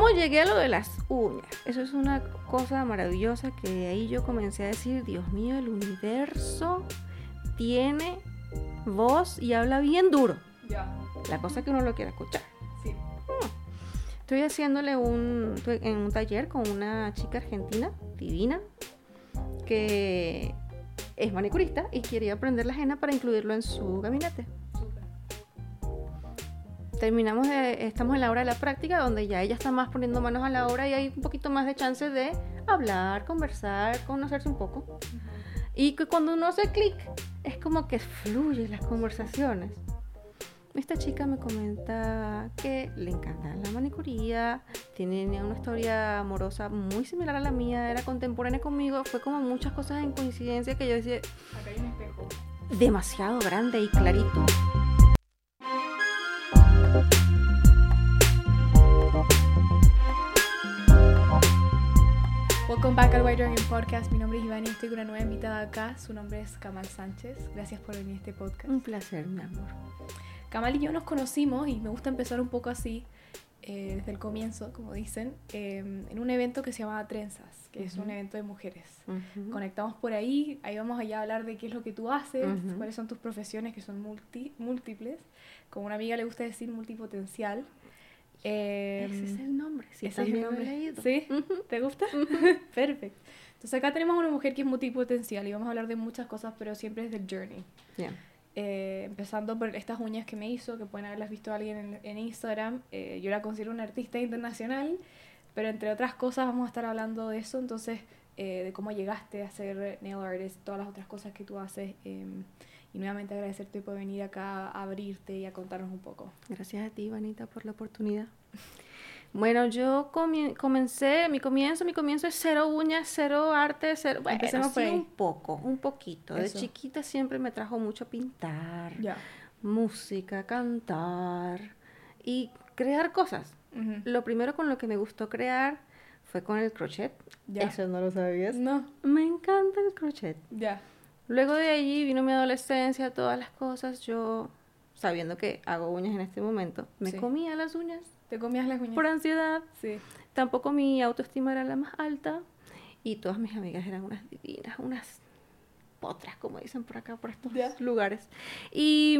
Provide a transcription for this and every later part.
¿Cómo llegué a lo de las uñas? Eso es una cosa maravillosa que ahí yo comencé a decir, Dios mío, el universo tiene voz y habla bien duro. Ya. La cosa es que uno lo quiere escuchar. Sí. Estoy haciéndole en un taller con una chica argentina, divina, que es manicurista y quería aprender la henna para incluirlo en su gabinete. Súper. Estamos en la hora de la práctica, donde ya ella está más poniendo manos a la obra y hay un poquito más de chance de hablar, conversar, conocerse un poco. Y que cuando uno hace clic, es como que fluyen las conversaciones. Esta chica me comenta que le encanta la manicuría, tiene una historia amorosa muy similar a la mía, era contemporánea conmigo, fue como muchas cosas en coincidencia que yo decía, Acá hay un espejo. demasiado grande y clarito. Welcome back al White Dragon Podcast. Mi nombre es Iván y estoy con una nueva invitada acá. Su nombre es Kamal Sánchez. Gracias por venir a este podcast. Un placer, mi amor. Kamal y yo nos conocimos y me gusta empezar un poco así, desde el comienzo, como dicen, en un evento que se llamaba Trenzas, que es un evento de mujeres. Conectamos por ahí vamos allá a hablar de qué es lo que tú haces, cuáles son tus profesiones que son múltiples. Como una amiga le gusta decir multipotencial. Ese es el nombre, sí, ese es el nombre. Lo he leído. ¿Sí? ¿Te gusta? Perfecto. Entonces acá tenemos una mujer que es multipotencial y vamos a hablar de muchas cosas, pero siempre desde el journey. Yeah. Empezando por estas uñas que me hizo, que pueden haberlas visto a alguien en Instagram. Yo la considero una artista internacional, pero entre otras cosas vamos a estar hablando de eso, entonces de cómo llegaste a ser nail artist, todas las otras cosas que tú haces, y nuevamente agradecerte por venir acá a abrirte y a contarnos un poco. Gracias a ti, Ivanita, por la oportunidad. Bueno, yo comencé, mi comienzo es cero uñas, cero arte, cero... Bueno, Empecemos por sí, ahí. un poquito. Eso. De chiquita siempre me trajo mucho pintar, Ya. música, cantar y crear cosas. Ujú. Lo primero con lo que me gustó crear fue con el crochet. Ya. Eso no lo sabías. No. Me encanta el crochet. Ya. Luego de allí vino mi adolescencia, todas las cosas. Yo, sabiendo que hago uñas en este momento, me Sí. comía las uñas ¿Te comías las uñas? por ansiedad. Sí. Tampoco mi autoestima era la más alta. Y todas mis amigas eran unas divinas, unas potras, como dicen por acá, por estos Ya. lugares. Y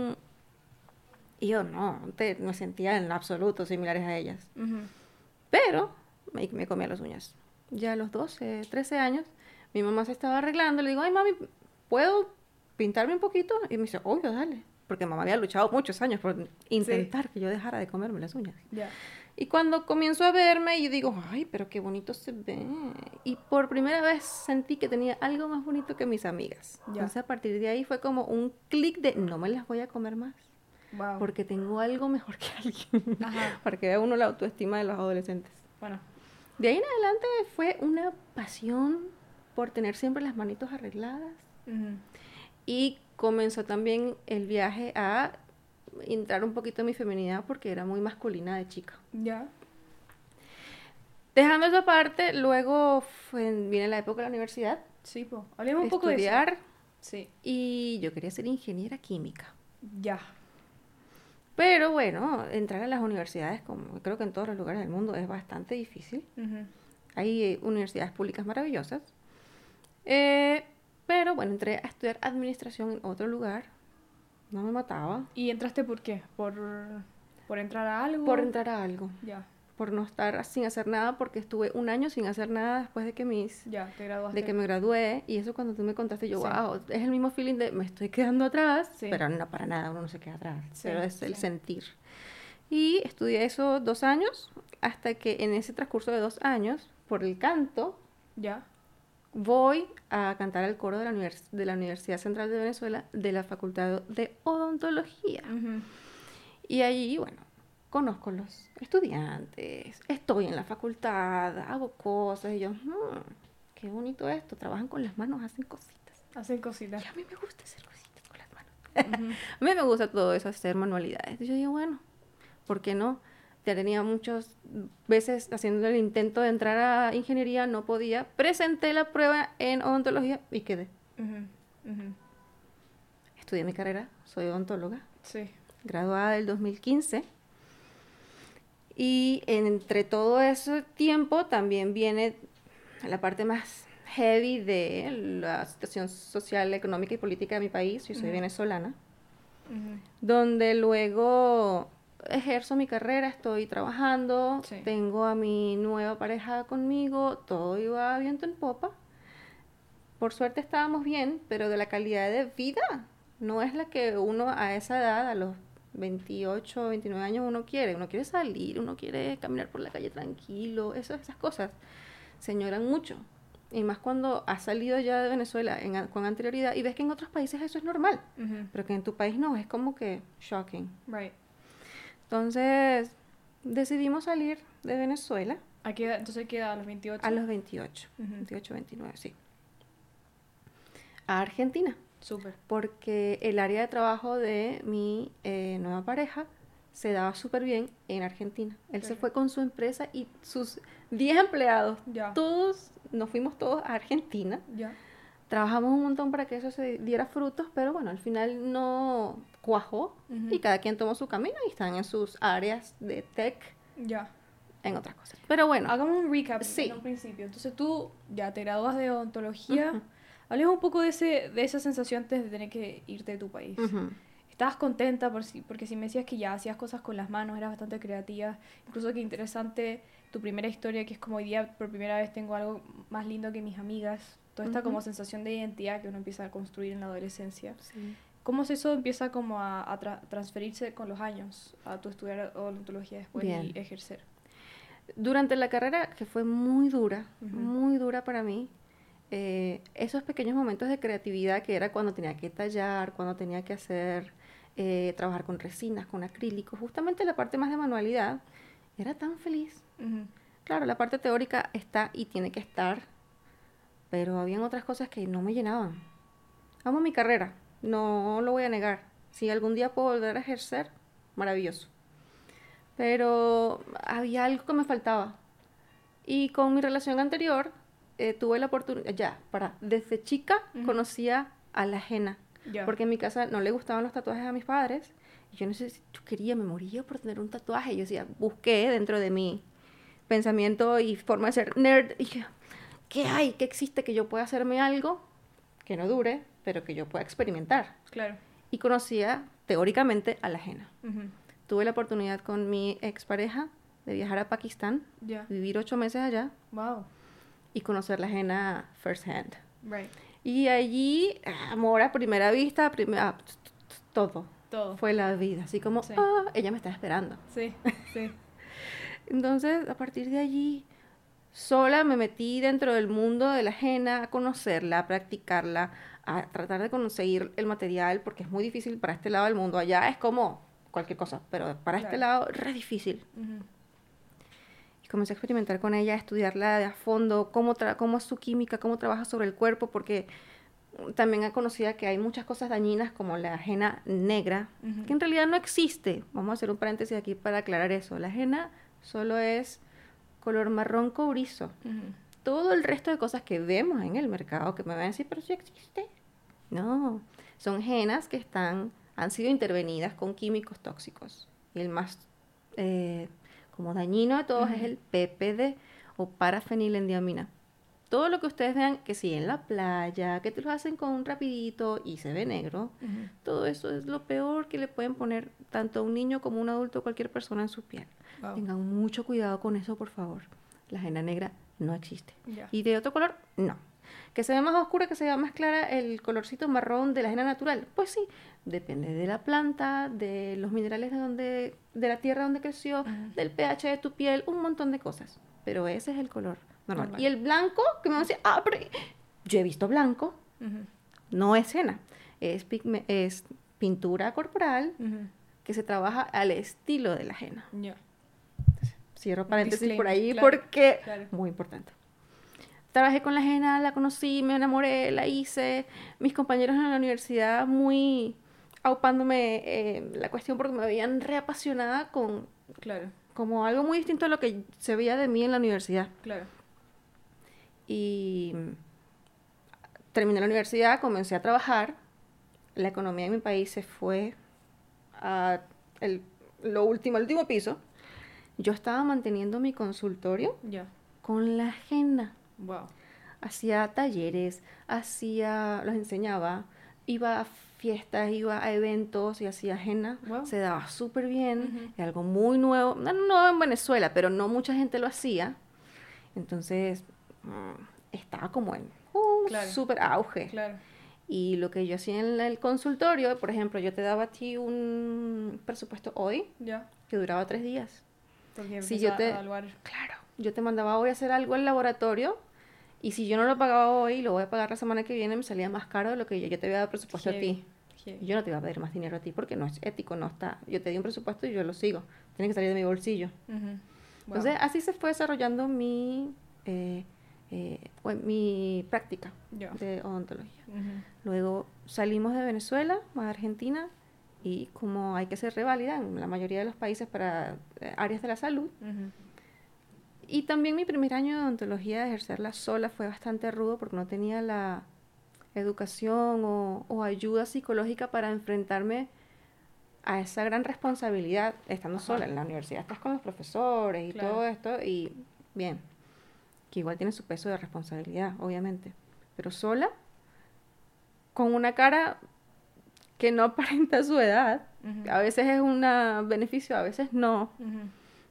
yo no me sentía en absoluto similares a ellas. Ujú. Pero me comía las uñas. Ya a los 12, 13 años, mi mamá se estaba arreglando. Le digo, ay, mami, ¿puedo pintarme un poquito? Y me dice, obvio, dale. Porque mamá había luchado muchos años por intentar que yo dejara de comerme las uñas. Ya. Y cuando comienzo a verme, yo digo, ay, pero qué bonito se ve. Y por primera vez sentí que tenía algo más bonito que mis amigas. Ya. Entonces a partir de ahí fue como un clic de, no me las voy a comer más. Wow. Porque tengo algo mejor que alguien. Ajá. Para que vea uno la autoestima de los adolescentes. Bueno. De ahí en adelante fue una pasión por tener siempre las manitos arregladas. Ujú. Y comenzó también el viaje a entrar un poquito en mi feminidad porque era muy masculina de chica. Ya. Dejando esa parte, luego viene la época de la universidad, Sí, pues. Hablemos un poco de estudiar, eso. Sí. y yo quería ser ingeniera química. Ya. Pero bueno, entrar a las universidades, como creo que en todos los lugares del mundo, es bastante difícil. Ujú. Hay universidades públicas maravillosas. Pero bueno, entré a estudiar administración en otro lugar. No me mataba. ¿Y entraste por qué? ¿Por entrar a algo? Por entrar a algo. Ya. Por no estar sin hacer nada, porque estuve un año sin hacer nada después de que Ya, te graduaste. de que me gradué. Y eso cuando tú me contaste, yo, Sí. wow, es el mismo feeling de me estoy quedando atrás. Sí. Pero no, para nada, uno no se queda atrás. Sí, Pero es el sí. sentir. Y estudié eso 2 años, hasta que en ese transcurso de 2 años, por el canto, Ya. voy a cantar al coro de la Universidad Central de Venezuela, de la Facultad de Odontología. Ujú. Y allí, bueno, conozco los estudiantes, estoy en la facultad, hago cosas, y yo, qué bonito esto, trabajan con las manos, hacen cositas. Hacen cositas. Y a mí me gusta hacer cositas con las manos. Ujú. A mí me gusta todo eso, hacer manualidades. Y yo digo, bueno, ¿por qué no? Ya tenía muchas veces haciendo el intento de entrar a ingeniería, no podía. Presenté la prueba en odontología y quedé. Ujú. Ujú. Estudié mi carrera, soy odontóloga, Sí. graduada del 2015. Y entre todo ese tiempo también viene la parte más heavy de la situación social, económica y política de mi país. Yo soy venezolana, donde luego ejerzo mi carrera, estoy trabajando, Sí. tengo a mi nueva pareja conmigo, todo iba viento en popa. Por suerte estábamos bien, pero de la calidad de vida no es la que uno a esa edad, a los 28, 29 años, uno quiere. Uno quiere salir, uno quiere caminar por la calle tranquilo, esas cosas se añoran mucho. Y más cuando has salido ya de Venezuela con anterioridad y ves que en otros países eso es normal, pero que en tu país no, es como que shocking. Right. Entonces decidimos salir de Venezuela Entonces queda a los 28. a los 28, 28, 29, sí. A Argentina. Súper. Porque el área de trabajo de mi nueva pareja se daba súper bien en Argentina. Él se fue con su empresa y sus 10 empleados. Ya. Nos fuimos todos a Argentina. Ya. Trabajamos un montón para que eso se diera frutos, pero bueno, al final no cuajó y cada quien tomó su camino y están en sus áreas de tech, Ya. en otras cosas. Pero bueno, Hagamos un recap Sí. en un principio. Entonces tú ya te gradúas de odontología. Hablemos un poco de esa sensación antes de tener que irte de tu país. ¿Estabas contenta porque si me decías que ya hacías cosas con las manos, eras bastante creativa? Incluso que interesante tu primera historia, que es como hoy día por primera vez tengo algo más lindo que mis amigas. Toda esta como sensación de identidad que uno empieza a construir en la adolescencia. Sí. ¿Cómo es eso empieza como a transferirse con los años a tu estudiar odontología después Bien. y ejercer? Durante la carrera, que fue muy dura para mí, esos pequeños momentos de creatividad que era cuando tenía que tallar, cuando tenía que hacer, trabajar con resinas, con acrílicos, justamente la parte más de manualidad, era tan feliz. Claro, la parte teórica está y tiene que estar, pero habían otras cosas que no me llenaban. Amo mi carrera, no lo voy a negar. Si algún día puedo volver a ejercer, maravilloso. Pero había algo que me faltaba. Y con mi relación anterior, tuve la oportunidad, desde chica conocía a la ajena. Ya. Porque en mi casa no le gustaban los tatuajes a mis padres. Y yo no sé si yo quería, me moría por tener un tatuaje. Yo decía, busqué dentro de mi pensamiento y forma de ser nerd. Y dije, ¿qué hay? ¿Qué existe? Que yo pueda hacerme algo que no dure, pero que yo pueda experimentar. Claro. Y conocía teóricamente a la ajena. Ujú. Tuve la oportunidad con mi expareja de viajar a Pakistán, Ya. vivir 8 meses allá Wow. y conocer la ajena first hand. Right. Y allí, amor a primera vista, todo. Todo. Fue la vida, así como, Sí. ella me está esperando. Sí, sí. Entonces, a partir de allí, sola me metí dentro del mundo de la ajena, a conocerla, a practicarla, a tratar de conseguir el material, porque es muy difícil para este lado del mundo. Allá es como cualquier cosa, pero para este lado, re difícil. Ujú. Y comencé a experimentar con ella, a estudiarla de a fondo, cómo es su química, cómo trabaja sobre el cuerpo, porque también he conocido que hay muchas cosas dañinas como la ajena negra, que en realidad no existe. Vamos a hacer un paréntesis aquí para aclarar eso. La ajena solo es color marrón cobrizo. Ujú. Todo el resto de cosas que vemos en el mercado, que me van a decir, pero sí existe. No, son ajenas que han sido intervenidas con químicos tóxicos. Y el más como dañino de todos es el PPD o parafenilendiamina. Todo lo que ustedes vean, que si en la playa, que te lo hacen con un rapidito y se ve negro, todo eso es lo peor que le pueden poner tanto a un niño como a un adulto, cualquier persona en su piel. Wow. Tengan mucho cuidado con eso, por favor. La ajena negra no existe. Ya. Y de otro color, no. Que se ve más oscura, que se vea más clara el colorcito marrón de la ajena natural. Pues sí, depende de la planta, de los minerales de la tierra donde creció, del pH de tu piel, un montón de cosas. Pero ese es el color normal. Normal. Y el blanco, que me van a decir, pero yo he visto blanco, Ujú. no es henna, es pintura corporal Ujú. que se trabaja al estilo de la henna. Ya. Cierro paréntesis por Disclaimer, ahí claro, porque claro. muy importante. Trabajé con la henna, la conocí, me enamoré, la hice. Mis compañeros en la universidad muy aupándome la cuestión porque me veían reapasionada con Claro, como algo muy distinto a lo que se veía de mí en la universidad. claro. Y terminé la universidad, comencé a trabajar. La economía de mi país se fue a el último piso. yo estaba manteniendo mi consultorio Ya. con la henna. Wow. Hacía talleres, los enseñaba, iba a fiestas, iba a eventos y hacía henna. Wow. Se daba súper bien, Ujú. era algo muy nuevo, no nuevo en Venezuela, pero no mucha gente lo hacía. Entonces, estaba como en Claro. súper auge. Claro. Y lo que yo hacía en el consultorio, por ejemplo, yo te daba a ti un presupuesto hoy Ya. que duraba 3 días. Porque Si empecé yo a te, evaluar. claro, yo te mandaba hoy a hacer algo al laboratorio y si yo no lo pagaba hoy, lo voy a pagar la semana que viene, me salía más caro de lo que yo te había dado presupuesto a ti. Y Heavy. yo no te iba a pedir más dinero a ti porque no es ético, no está. Yo te di un presupuesto y yo lo sigo. Tiene que salir de mi bolsillo. Ujú. Wow. Entonces, así se fue desarrollando mi práctica Ya. de odontología. Ujú. Luego salimos de Venezuela a Argentina y como hay que ser reválida en la mayoría de los países para áreas de la salud. Ujú. Y también mi primer año de odontología, de ejercerla sola, fue bastante rudo porque no tenía la educación o ayuda psicológica para enfrentarme a esa gran responsabilidad estando Ajá. sola en la universidad. Estás con los profesores y Claro. todo esto y bien, que igual tiene su peso de responsabilidad, obviamente. Pero sola, con una cara que no aparenta su edad, Ujú. a veces es un beneficio, a veces no. Ujú.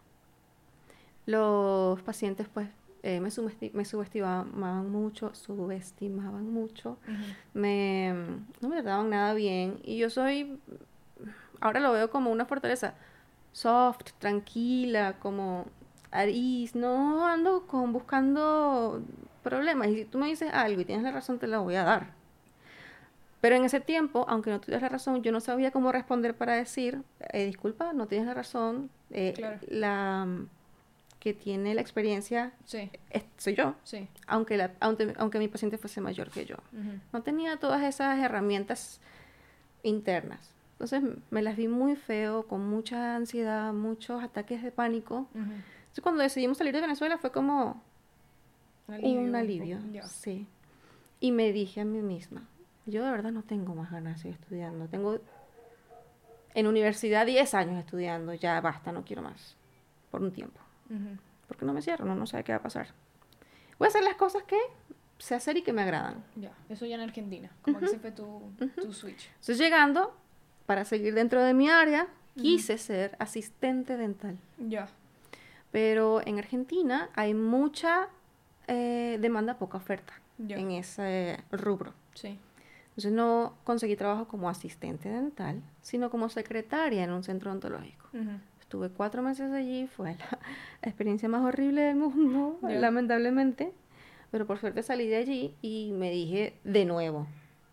Los pacientes pues me subestimaban mucho, Ujú. no me trataban nada bien y yo soy, ahora lo veo como una fortaleza, soft, tranquila, como Aris, no ando buscando problemas y si tú me dices algo y tienes la razón te la voy a dar. Pero en ese tiempo, aunque no tuvieras la razón, yo no sabía cómo responder para decir, disculpa, no tienes la razón, Claro. la que tiene la experiencia Sí. soy yo, Sí. aunque mi paciente fuese mayor que yo. Ujú. No tenía todas esas herramientas internas. Entonces me las vi muy feo, con mucha ansiedad, muchos ataques de pánico. Ujú. Entonces cuando decidimos salir de Venezuela fue como un alivio, Ya. sí. Y me dije a mí misma, yo de verdad no tengo más ganas de seguir estudiando. Tengo en universidad 10 años estudiando, ya basta, no quiero más, por un tiempo. Ujú. Porque no me cierro, no sabe qué va a pasar. Voy a hacer las cosas que sé hacer y que me agradan. Ya. Eso ya en Argentina. Como que ese fue tu switch. Entonces llegando, para seguir dentro de mi área, Ujú. quise ser asistente dental. Ya. Pero en Argentina hay mucha demanda, poca oferta Ya. en ese rubro. Sí. Entonces no conseguí trabajo como asistente dental, sino como secretaria en un centro odontológico. Ujú. Estuve 4 meses allí, fue la experiencia más horrible del mundo, Ya. lamentablemente. Pero por suerte salí de allí y me dije de nuevo,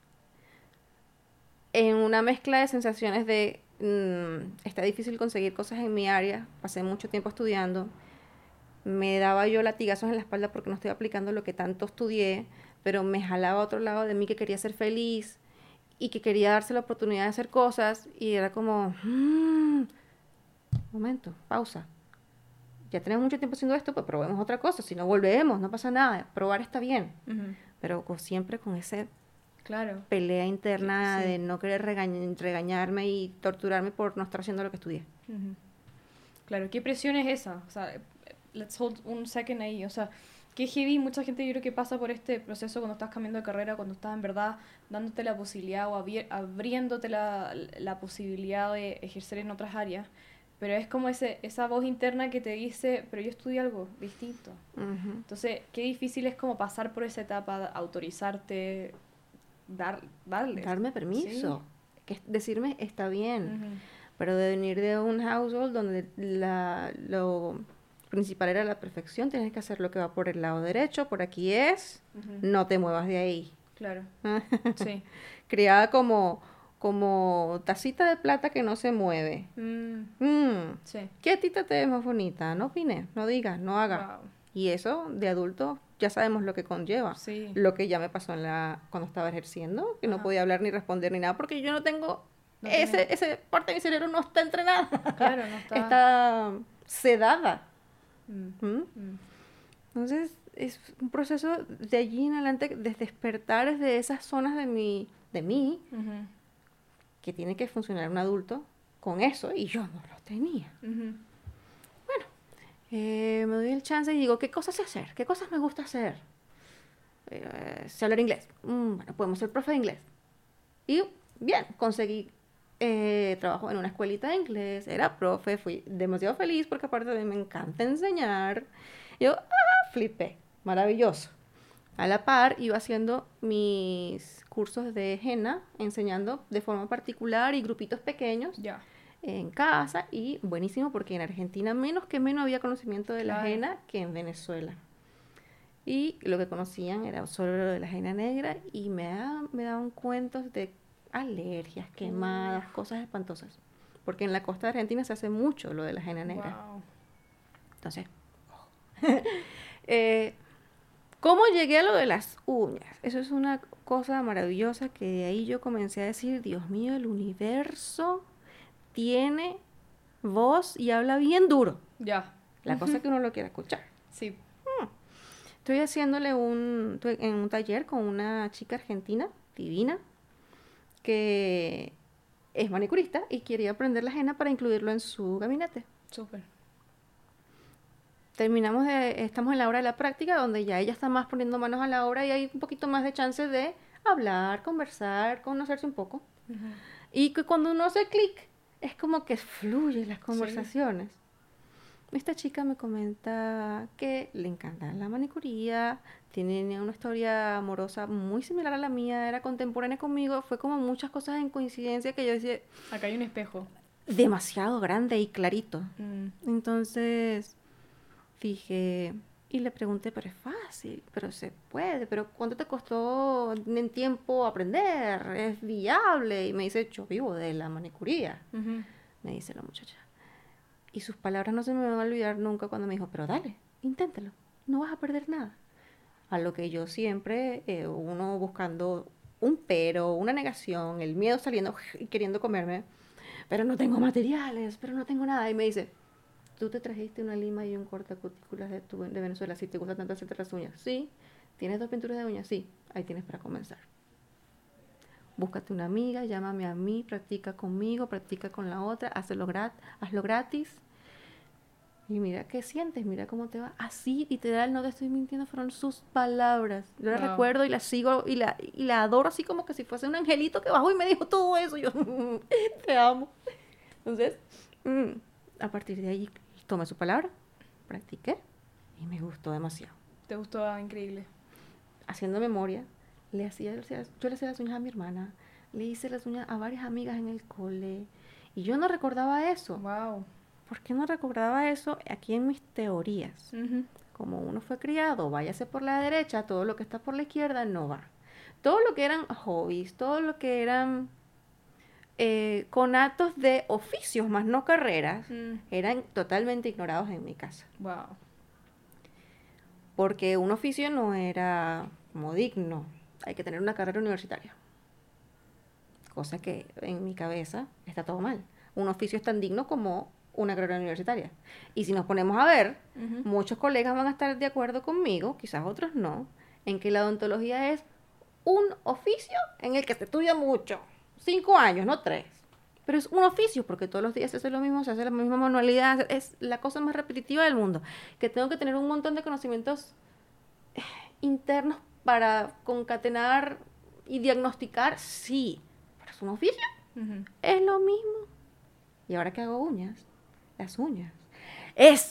en una mezcla de sensaciones de, está difícil conseguir cosas en mi área, pasé mucho tiempo estudiando, me daba yo latigazos en la espalda porque no estoy aplicando lo que tanto estudié, pero me jalaba a otro lado de mí que quería ser feliz y que quería darse la oportunidad de hacer cosas y era como, momento, pausa. Ya tenemos mucho tiempo haciendo esto, pues probemos otra cosa. Si no volvemos, no pasa nada. Probar está bien. Ujú. Pero siempre con esa Claro. pelea interna Sí. de no querer regañarme y torturarme por no estar haciendo lo que estudié. Ujú. Claro, ¿qué presión es esa? O sea, let's hold un second ahí. O sea, qué heavy. Mucha gente yo creo que pasa por este proceso cuando estás cambiando de carrera, cuando estás en verdad dándote la posibilidad o abriéndote la posibilidad de ejercer en otras áreas. Pero es como esa voz interna que te dice, pero yo estudié algo distinto. Ujú. Entonces, qué difícil es como pasar por esa etapa, autorizarte, darle. Darme permiso. Que decirme está bien. Ujú. Pero de venir de un household donde lo principal era la perfección, tienes que hacer lo que va por el lado derecho, por aquí es, Ujú. no te muevas de ahí. Claro, sí. Criada como tacita de plata que no se mueve. Sí. Quietita te ves más bonita, no opines, no digas, no hagas. Wow. Y eso de adulto ya sabemos lo que conlleva. Sí. Lo que ya me pasó cuando estaba ejerciendo, que no Ajá. podía hablar ni responder ni nada, porque yo no tengo, No ese parte de mi cerebro no está entrenada. Claro, no está. Está sedada. Mm. ¿Mm? Mm. Entonces es un proceso de allí en adelante, de despertar desde esas zonas de mí, Ujú. que tiene que funcionar un adulto con eso, y yo no lo tenía. Ujú. Me doy el chance y digo, ¿qué cosas sé hacer? ¿Qué cosas me gusta hacer? Sé hablar inglés. Bueno, podemos ser profe de inglés. Y bien, conseguí trabajo en una escuelita de inglés, era profe, fui demasiado feliz porque aparte de mí me encanta enseñar. Yo, flipé, maravilloso. A la par iba haciendo mis cursos de henna, enseñando de forma particular y grupitos pequeños Ya. en casa y buenísimo porque en Argentina menos que menos había conocimiento de la Claro. henna que en Venezuela. Y lo que conocían era solo lo de la henna negra y me daban cuentos de alergias, quemadas, cosas espantosas. Porque en la costa de Argentina se hace mucho lo de la henna negra. Wow. Entonces, eh, ¿cómo llegué a lo de las uñas? Eso es una cosa maravillosa que de ahí yo comencé a decir, Dios mío, el universo tiene voz y habla bien duro. Ya. La cosa que uno lo quiera escuchar. Sí. Estoy estoy en un taller con una chica argentina, divina, que es manicurista y quería aprender la henna para incluirlo en su gabinete. Súper. Estamos en la hora de la práctica, donde ya ella está más poniendo manos a la obra y hay un poquito más de chance de hablar, conversar, conocerse un poco. Ujú. Y que cuando uno hace clic, es como que fluyen las Sí. conversaciones. Esta chica me comenta que le encanta la manicuría, tiene una historia amorosa muy similar a la mía, era contemporánea conmigo, fue como muchas cosas en coincidencia que yo decía, Acá hay un espejo. demasiado grande y clarito. Mm. Entonces dije, y le pregunté, pero es fácil, pero se puede, pero ¿cuánto te costó en tiempo aprender? ¿Es viable? Y me dice, yo vivo de la manicuría, Ujú. me dice la muchacha. Y sus palabras no se me van a olvidar nunca cuando me dijo, pero dale, inténtalo, no vas a perder nada. A lo que yo siempre, uno buscando un pero, una negación, el miedo saliendo y queriendo comerme, pero no tengo materiales, pero no tengo nada. Y me dice, tú te trajiste una lima y un cortacutículas de Venezuela, si te gusta tanto hacerte las uñas. Sí. ¿Tienes 2 pinturas de uñas? Sí. Ahí tienes para comenzar. Búscate una amiga, llámame a mí, practica conmigo, practica con la otra, hazlo gratis. Y mira qué sientes, mira cómo te va. Así, literal, no te estoy mintiendo, fueron sus palabras. Yo la Wow. recuerdo y la sigo y la adoro así como que si fuese un angelito que bajó y me dijo todo eso. Yo, te amo. Entonces, a partir de ahí tomé su palabra, practiqué y me gustó demasiado. Te gustó, increíble. Haciendo memoria, yo le hacía las uñas a mi hermana, le hice las uñas a varias amigas en el cole y yo no recordaba eso. Wow. ¿Por qué no recordaba eso aquí en mis teorías? Ujú. Como uno fue criado, váyase por la derecha, todo lo que está por la izquierda no va. Todo lo que eran hobbies, todo lo que eran conatos de oficios más no carreras, eran totalmente ignorados en mi casa. Wow. Porque un oficio no era como digno, hay que tener una carrera universitaria. Cosa que en mi cabeza está todo mal. Un oficio es tan digno como una carrera universitaria. Y si nos ponemos a ver, Ujú. muchos colegas van a estar de acuerdo conmigo, quizás otros no, en que la odontología es un oficio en el que se estudia mucho. 5 años, no 3. Pero es un oficio porque todos los días se hace lo mismo, se hace la misma manualidad, es la cosa más repetitiva del mundo. Que tengo que tener un montón de conocimientos internos para concatenar y diagnosticar, sí. Pero es un oficio, Ujú. es lo mismo. Y ahora que hago uñas, las uñas, es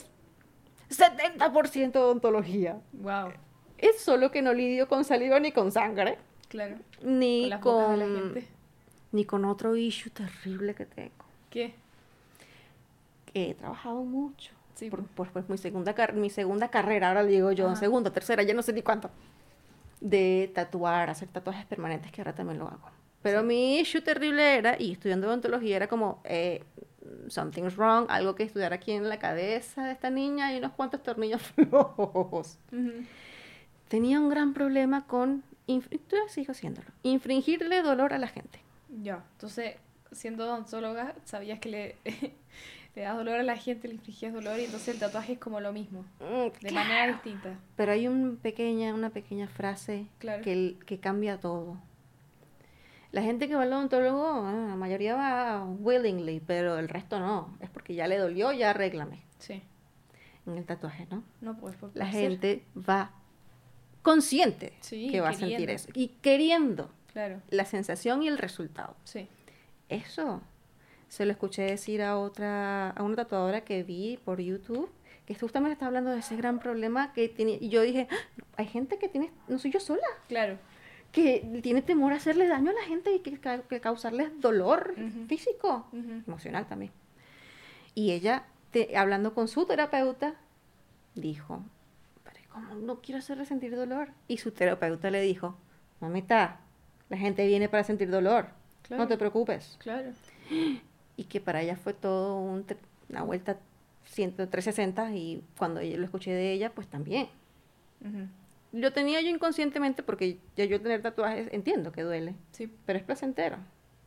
70% odontología. Wow. Es solo que no lidio con saliva ni con sangre, Claro. ni Con las bocas de la con, gente. ni con otro issue terrible que tengo. ¿Qué? Que he trabajado mucho. Sí. Pues mi segunda carrera, ahora le digo yo, Ajá. segunda, tercera, ya no sé ni cuánto. De tatuar, hacer tatuajes permanentes, que ahora también lo hago. Pero Sí. mi issue terrible era, y estudiando odontología, era como, something's wrong, algo que estudiar aquí en la cabeza de esta niña y unos cuantos tornillos flojos. Ujú. Tenía un gran problema con, sigo haciéndolo, infringirle dolor a la gente. Ya. Entonces, siendo odontóloga, sabías que le das dolor a la gente, le infligías dolor y entonces el tatuaje es como lo mismo, de manera distinta. Pero hay una pequeña frase Claro. que cambia todo. La gente que va al odontólogo, la mayoría va willingly, pero el resto no. Es porque ya le dolió, ya arréglame. Sí. en el tatuaje, ¿no? No, pues por La placer. gente va consciente Sí, que va a sentir queriendo. eso y queriendo Claro, la sensación y el resultado. sí. Eso se lo escuché decir a una tatuadora que vi por YouTube, que justamente está hablando de ese gran problema que tiene. Y yo dije, "Ah, hay gente que tiene, no soy yo sola, Claro. que tiene temor a hacerle daño a la gente y que causarles dolor Ujú, físico, ujú. emocional también. Y ella, hablando con su terapeuta, dijo, pero ¿cómo no quiero hacerle sentir dolor? Y su terapeuta le dijo, mamita, la gente viene para sentir dolor, no Claro, te preocupes. claro. Y que para ella fue todo una vuelta 360 y cuando yo lo escuché de ella, pues también. Ujú. Lo tenía yo inconscientemente porque ya yo tener tatuajes entiendo que duele, Sí, pero es placentero.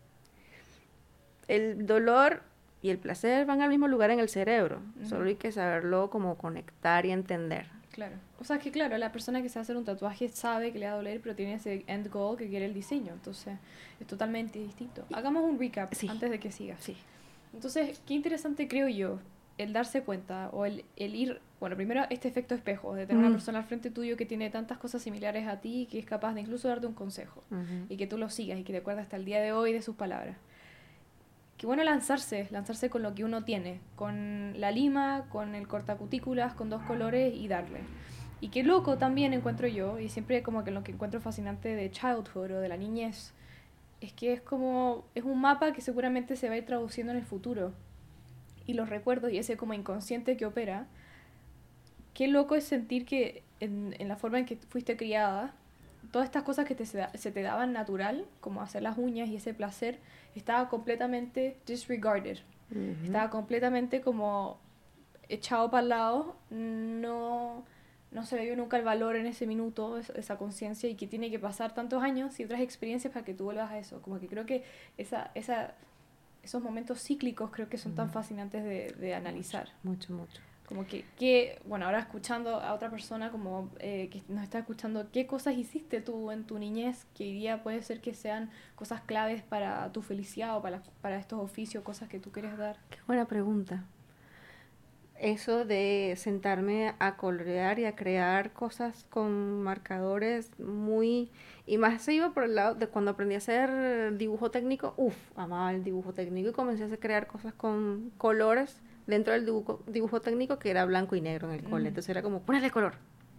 El dolor y el placer van al mismo lugar en el cerebro, solo ujú, hay que saberlo como conectar y entender. claro. O sea, es que claro, la persona que se va a hacer un tatuaje sabe que le va a doler, pero tiene ese end goal que quiere el diseño. Entonces, es totalmente distinto. Hagamos un recap Sí, antes de que sigas. sí. Entonces, qué interesante creo yo el darse cuenta o el ir, bueno, primero este efecto espejo, de tener una persona al frente tuyo que tiene tantas cosas similares a ti y que es capaz de incluso darte un consejo y que tú lo sigas y que te acuerdas hasta el día de hoy de sus palabras. Qué bueno lanzarse con lo que uno tiene, con la lima, con el cortacutículas, con 2 colores y darle. Y qué loco también encuentro yo, y siempre como que lo que encuentro fascinante de childhood o de la niñez, es que es un mapa que seguramente se va a ir traduciendo en el futuro. Y los recuerdos y ese como inconsciente que opera, qué loco es sentir que en la forma en que fuiste criada, todas estas cosas que se te daban natural, como hacer las uñas y ese placer, estaba completamente disregarded. Ujú. Estaba completamente como echado para el lado. No se le vio nunca el valor en ese minuto, esa conciencia, y que tiene que pasar tantos años y otras experiencias para que tú vuelvas a eso. Como que creo que esos momentos cíclicos creo que son tan fascinantes de Mucho, analizar. mucho, mucho. Como bueno, ahora escuchando a otra persona como que nos está escuchando, ¿qué cosas hiciste tú en tu niñez que hoy día puede ser que sean cosas claves para tu felicidad o para estos oficios, cosas que tú quieres dar? Qué buena pregunta. Eso de sentarme a colorear y a crear cosas con marcadores muy... Y más se iba por el lado de cuando aprendí a hacer dibujo técnico. Uf, amaba el dibujo técnico y comencé a crear cosas con colores dentro del dibujo técnico que era blanco y negro en el cole. Mm, Entonces era como, ponle color.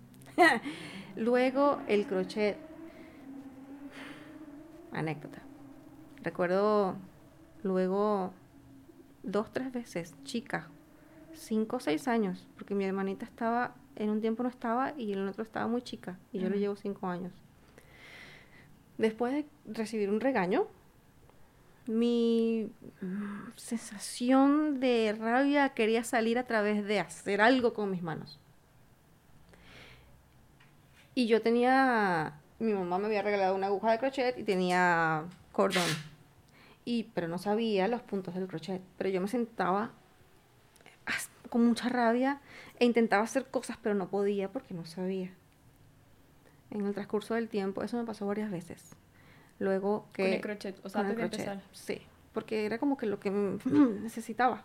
Luego el crochet. Anécdota. Recuerdo luego 2, 3 veces, chica, 5 o 6 años, porque mi hermanita estaba, en un tiempo no estaba y en el otro estaba muy chica, y yo le ujú, llevo 5 años. Después de recibir un regaño, mi sensación de rabia quería salir a través de hacer algo con mis manos. Y yo tenía, mi mamá me había regalado una aguja de crochet y tenía cordón, pero no sabía los puntos del crochet. Pero yo me sentaba con mucha rabia e intentaba hacer cosas, pero no podía porque no sabía. En el transcurso del tiempo, eso me pasó varias veces. Luego con el que crochet, o sea, con el antes de crochet, empezar. sí, porque era como que lo que necesitaba.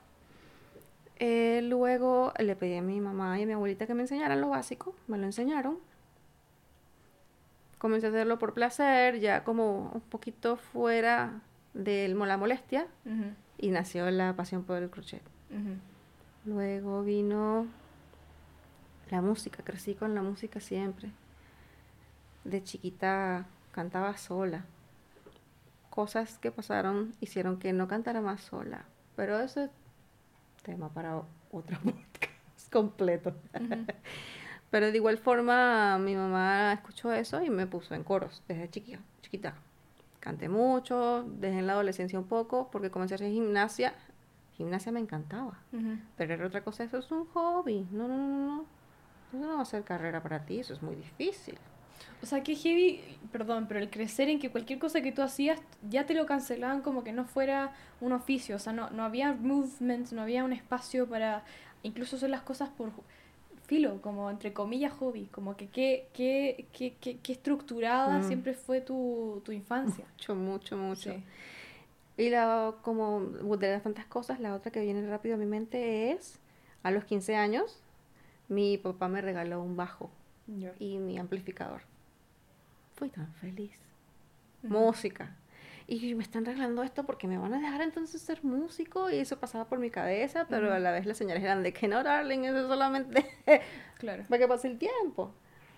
Luego le pedí a mi mamá y a mi abuelita que me enseñaran lo básico, me lo enseñaron. Comencé a hacerlo por placer, ya como un poquito fuera de la molestia, Ujú, y nació la pasión por el crochet. ujú, Luego vino la música, crecí con la música siempre. De chiquita cantaba sola. Cosas que pasaron hicieron que no cantara más sola. Pero ese es tema para otro podcast completo. ujú, Pero de igual forma mi mamá escuchó eso y me puso en coros desde chiquita. Chiquita. Canté mucho, dejé en la adolescencia un poco porque comencé a hacer gimnasia. Gimnasia me encantaba. ujú. Pero era otra cosa, eso es un hobby. No, no, no, no, no. Eso no va a ser carrera para ti, eso es muy difícil. O sea, que heavy, perdón, pero el crecer en que cualquier cosa que tú hacías ya te lo cancelaban como que no fuera un oficio, o sea, no había movement, no había un espacio para incluso hacer las cosas por filo, como entre comillas hobby, como que qué estructurada Mm, siempre fue tu infancia. mucho, mucho, mucho. Sí. Y como de las tantas cosas, la otra que viene rápido a mi mente es a los 15 años mi papá me regaló un bajo Ya. y mi amplificador. Fui tan feliz. Ujú. Música. Y me están regalando esto porque me van a dejar entonces ser músico. Y eso pasaba por mi cabeza, pero a la vez las señales eran de que no, darling, eso es solamente Claro. para que pase el tiempo.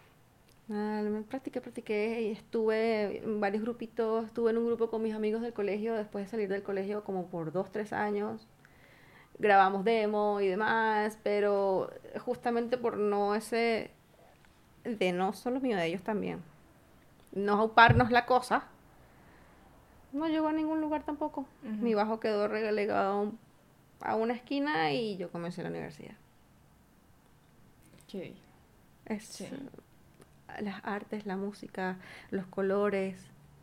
Practiqué y estuve en varios grupitos. Estuve en un grupo con mis amigos del colegio después de salir del colegio como por 2, 3 años. Grabamos demo y demás, pero justamente por no ese, de no solo mío, de ellos también, no auparnos la cosa, no llegó a ningún lugar tampoco. Ujú. Mi bajo quedó relegado a una esquina y yo comencé la universidad. Ok. Es Sí. las artes, la música, los colores,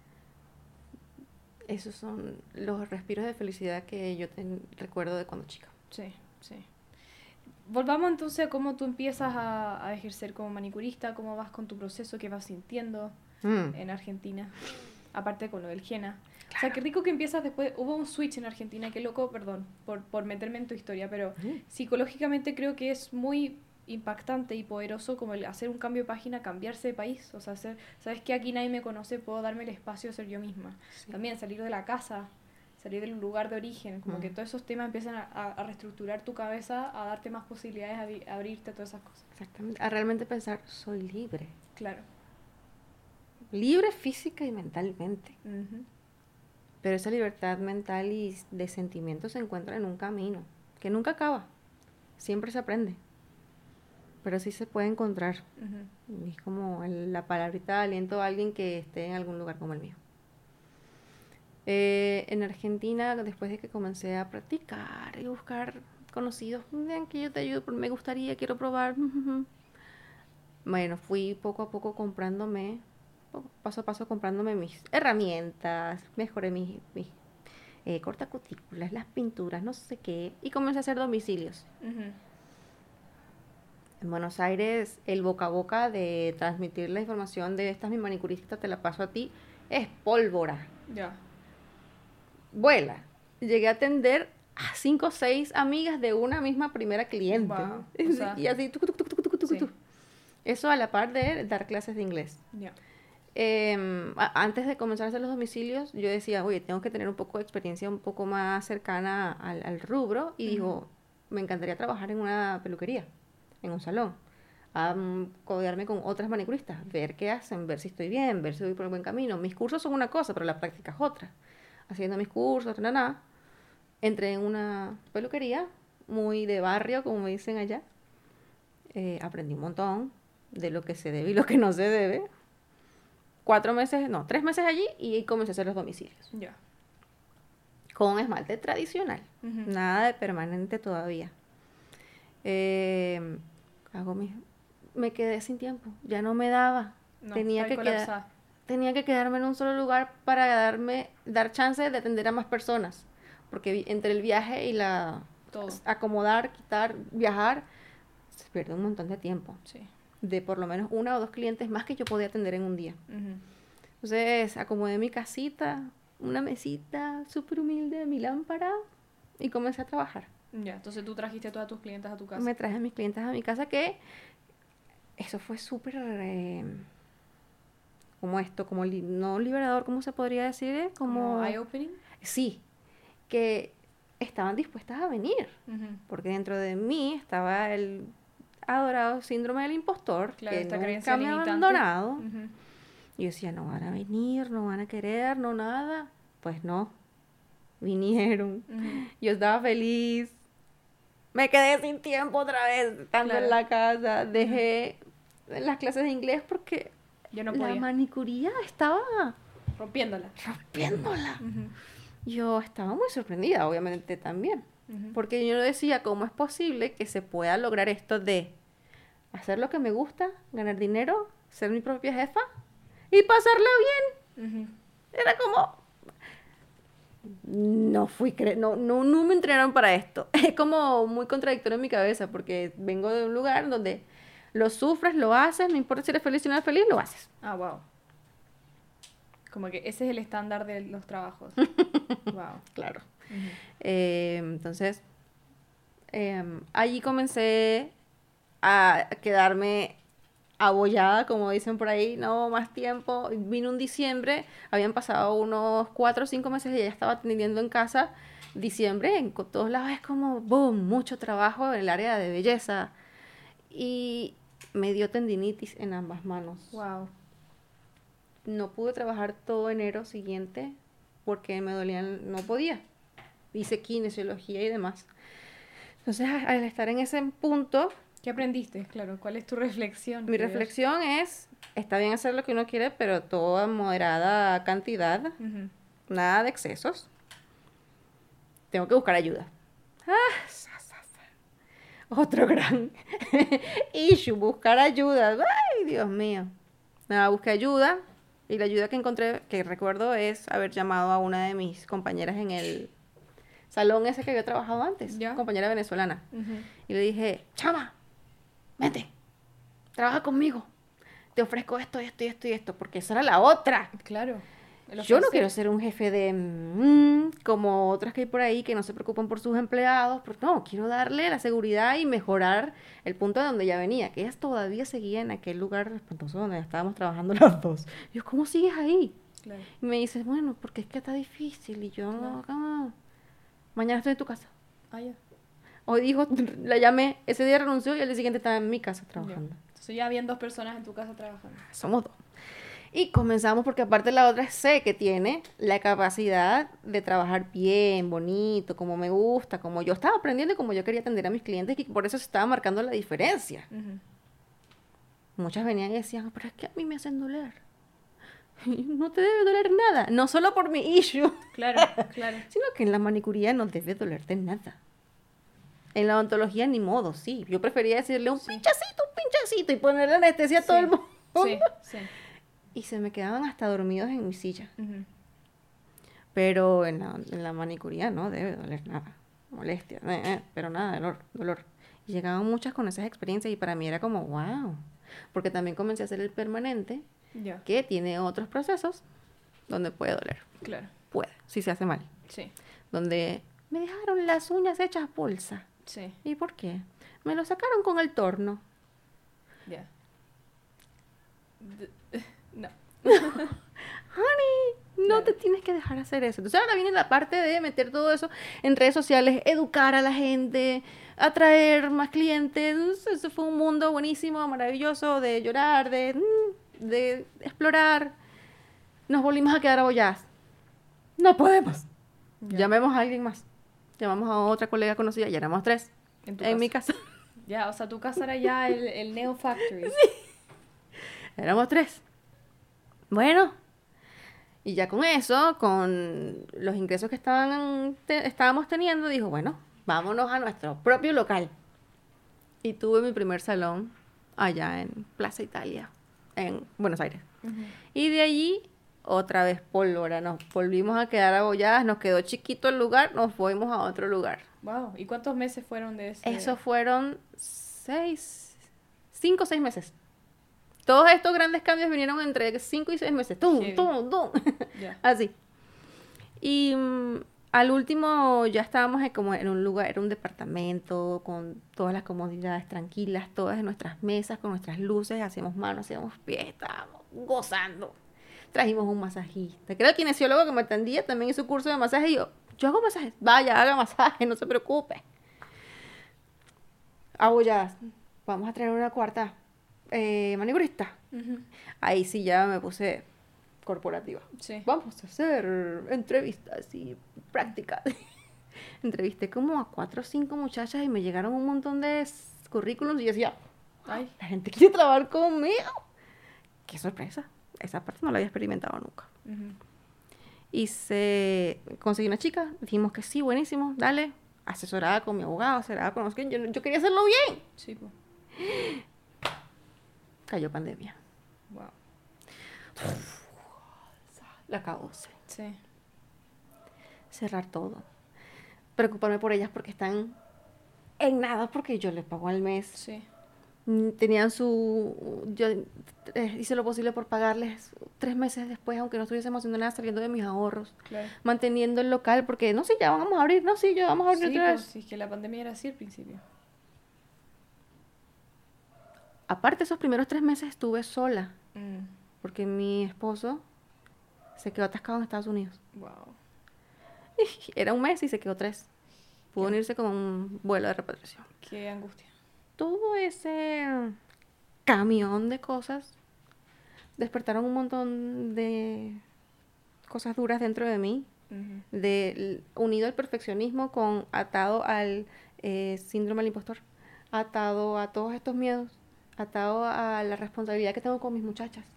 esos son los respiros de felicidad que yo recuerdo de cuando chica. Sí, sí. Volvamos entonces a cómo tú empiezas a ejercer como manicurista, cómo vas con tu proceso, qué vas sintiendo en Argentina, aparte con lo del henna. O sea, qué rico que empiezas después. Hubo un switch en Argentina, qué loco, perdón, por meterme en tu historia, pero psicológicamente creo que es muy impactante y poderoso como el hacer un cambio de página, cambiarse de país. O sea, sabes que aquí nadie me conoce, puedo darme el espacio de ser yo misma. Sí. También salir de la casa, salir del lugar de origen, como que todos esos temas empiezan a reestructurar tu cabeza, a darte más posibilidades, a abrirte a todas esas cosas. Exactamente. A realmente pensar, soy libre. Claro. Libre física y mentalmente. Ujú. Pero esa libertad mental y de sentimientos se encuentra en un camino que nunca acaba. Siempre se aprende. Pero sí se puede encontrar. Ujú. Y es como la palabrita de aliento a alguien que esté en algún lugar como el mío. En Argentina, después de que comencé a practicar y buscar conocidos, ven que yo te ayudo, me gustaría, quiero probar. Bueno, fui poco a poco comprándome, paso a paso comprándome mis herramientas, mejoré mis cortacutículas, las pinturas, no sé qué, y comencé a hacer domicilios. Ujú. En Buenos Aires, el boca a boca de transmitir la información de esta es mi manicurista, te la paso a ti, es pólvora. Ya. Vuela. Llegué a atender a 5 o 6 amigas de una misma primera cliente. Wow. O sea, Y así, tucu, tucu, tucu, tucu, tucu, sí. tucu. Eso a la par de dar clases de inglés. Ya. Antes de comenzar a hacer los domicilios, yo decía, oye, tengo que tener un poco de experiencia un poco más cercana al rubro. Y digo, me encantaría trabajar en una peluquería, en un salón. Codearme con otras manicuristas, ver qué hacen, ver si estoy bien, ver si voy por el buen camino. Mis cursos son una cosa, pero la práctica es otra. Haciendo mis cursos, entré en una peluquería muy de barrio, como me dicen allá. Aprendí un montón de lo que se debe y lo que no se debe. 3 meses allí y comencé a hacer los domicilios. Ya. Con esmalte tradicional. Ujú. Nada de permanente todavía. Me quedé sin tiempo. Ya no me daba. No, tenía, está que colapsada. tenía que quedarme en un solo lugar para dar chance de atender a más personas. Porque entre el viaje y Todo. acomodar, quitar, viajar, se pierde un montón de tiempo. Sí. De por lo menos 1 o 2 clientes más que yo podía atender en un día. Ujú. Entonces acomodé mi casita, una mesita súper humilde, mi lámpara y comencé a trabajar. Ya, entonces tú trajiste a todas tus clientas a tu casa. Me traje a mis clientes a mi casa que eso fue súper no liberador, ¿cómo se podría decir? Como eye-opening. Sí, que estaban dispuestas a venir, Ujú. porque dentro de mí estaba el adorado síndrome del impostor, Claro, que esta nunca creencia me ha limitante. abandonado. Ujú. Y yo decía, no van a venir, no van a querer, no nada. Pues no, vinieron. Ujú. Yo estaba feliz. Me quedé sin tiempo otra vez estando Claro. en la casa. Dejé las clases de inglés porque Yo no la podía. manicuría estaba Rompiéndola. rompiéndola. Ujú. Yo estaba muy sorprendida, obviamente también. Ujú. Porque yo decía, ¿cómo es posible que se pueda lograr esto de hacer lo que me gusta, ganar dinero, ser mi propia jefa y pasarla bien? Ujú. Era como, no me entrenaron para esto. Es como muy contradictorio en mi cabeza porque vengo de un lugar donde lo sufres, lo haces, no importa si eres feliz o no eres feliz, lo haces. Ah, wow. Como que ese es el estándar de los trabajos. Wow. Claro. Ujú. Entonces, allí comencé a quedarme abollada, como dicen por ahí, no más tiempo. Vino un diciembre, habían pasado unos 4 o 5 meses y ella estaba atendiendo en casa. Diciembre, en todos lados es como, boom, mucho trabajo en el área de belleza. Y me dio tendinitis en ambas manos. Wow. No pude trabajar todo enero siguiente porque me dolían, no podía. Hice kinesiología y demás. Entonces, al estar en ese punto, ¿Qué aprendiste? Claro, ¿cuál es tu reflexión? mi reflexión es, está bien hacer lo que uno quiere, pero todo en moderada cantidad, Ujú. nada de excesos. Tengo que buscar ayuda. Ah, otro gran issue, buscar ayuda. Ay, Dios mío. Nada, busqué ayuda y la ayuda que encontré, que recuerdo, es haber llamado a una de mis compañeras en el salón ese que había trabajado antes, ¿Ya? compañera venezolana. Ujú. Y le dije, chama, vente, trabaja conmigo. Te ofrezco esto, esto y esto y esto, porque esa era la otra. Claro. el Yo no ofrecer. quiero ser un jefe de como otras que hay por ahí que no se preocupan por sus empleados, pero no, quiero darle la seguridad y mejorar el punto de donde ella venía, que ella todavía seguía en aquel lugar espantoso donde estábamos trabajando las dos. Y yo, ¿cómo sigues ahí? Claro. Y me dice, bueno, porque es que está difícil. Y yo, Claro. "Ah, mañana estoy en tu casa. Ah, ya. Hoy dijo, la llamé, ese día renunció y al día siguiente estaba en mi casa Ya. trabajando. Entonces ya habían 2 personas en tu casa trabajando. Somos dos. Y comenzamos porque aparte la otra sé que tiene la capacidad de trabajar bien, bonito, como me gusta, como yo estaba aprendiendo y como yo quería atender a mis clientes y por eso se estaba marcando la diferencia. Ujú. Muchas venían y decían, pero es que a mí me hacen doler. Y yo, no te debe doler nada, no solo por mi issue, Claro, claro. sino que en la manicuría no debe dolerte nada. En la odontología ni modo, sí. Yo prefería decirle un pinchacito y ponerle anestesia a todo el mundo. Sí, sí. Y se me quedaban hasta dormidos en mi silla. Ujú. Pero en la manicuría no debe doler nada. Molestia, pero nada, dolor. Y llegaban muchas con esas experiencias y para mí era como, wow. Porque también comencé a hacer el permanente, Ya. que tiene otros procesos donde puede doler. Claro. Puede, si se hace mal. Sí, Donde me dejaron las uñas hechas bolsa. sí. ¿Y por qué? Me lo sacaron con el torno. Ya. No. Honey, no Claro. te tienes que dejar hacer eso. Entonces ahora viene la parte de meter todo eso en redes sociales, educar a la gente, atraer más clientes. Eso fue un mundo buenísimo, maravilloso, de llorar, de explorar. Nos volvimos a quedar abolladas. No podemos. Ya. Llamemos a alguien más. Llamamos a otra colega conocida, ya éramos 3 En tu en mi casa. Ya, o sea, tu casa era ya el Neo Factory. Éramos 3. Bueno, y ya con eso, con los ingresos que estábamos teniendo, dijo, bueno, vámonos a nuestro propio local. Y tuve mi primer salón allá en Plaza Italia, en Buenos Aires. Ujú. Y de allí, otra vez pólvora, nos volvimos a quedar abolladas, nos quedó chiquito el lugar, nos fuimos a otro lugar. Wow. ¿Y cuántos meses fueron de ese? Eso fueron 5 o 6 meses. Todos estos grandes cambios vinieron entre 5 y 6 meses. ¡Tum, Heavy. tum, tum! Ya. Así. Y al último ya estábamos como en un lugar, era un departamento con todas las comodidades tranquilas, todas en nuestras mesas, con nuestras luces, hacíamos manos, hacíamos pies, estábamos gozando. Trajimos un masajista, que era el kinesiólogo que me atendía, también hizo curso de masaje y yo hago masajes, vaya, haga masaje, no se preocupe. Abolladas, vamos a traer una cuarta manicurista. Ujú. Ahí sí ya me puse corporativa. Sí. Vamos a hacer entrevistas y prácticas. Entrevisté como a 4 o 5 muchachas y me llegaron un montón de currículums y yo decía, Ay. la gente quiere trabajar conmigo. Qué sorpresa. Esa parte no la había experimentado nunca. Ujú. Conseguí una chica, dijimos que sí, buenísimo, dale. Asesorada con mi abogado, asesorada con no sé quién. Yo quería hacerlo bien. Sí, pues. Cayó pandemia. Wow. La acabóse. Sí. Cerrar todo. Preocuparme por ellas porque están en nada porque yo les pago al mes. Sí. Tenían yo hice lo posible por pagarles 3 meses después, aunque no estuviésemos haciendo nada, saliendo de mis ahorros, Claro. manteniendo el local, porque no sé, ya vamos a abrir, no, sí, ya vamos a abrir Sí, otra pues, vez. sí, es que la pandemia era así al principio. aparte esos primeros 3 meses estuve sola, Mm. porque mi esposo se quedó atascado en Estados Unidos. Wow. Era un mes y se quedó 3. Pudo Qué, unirse con un vuelo de repatriación. qué angustia. Todo ese camión de cosas despertaron un montón de cosas duras dentro de mí, Ujú. unido al perfeccionismo con atado al síndrome del impostor, atado a todos estos miedos, atado a la responsabilidad que tengo con mis muchachas.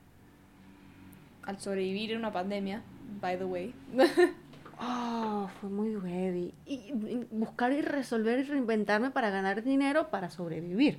Al sobrevivir en una pandemia, by the way. Oh, fue muy heavy. Y buscar y resolver y reinventarme para ganar dinero para sobrevivir.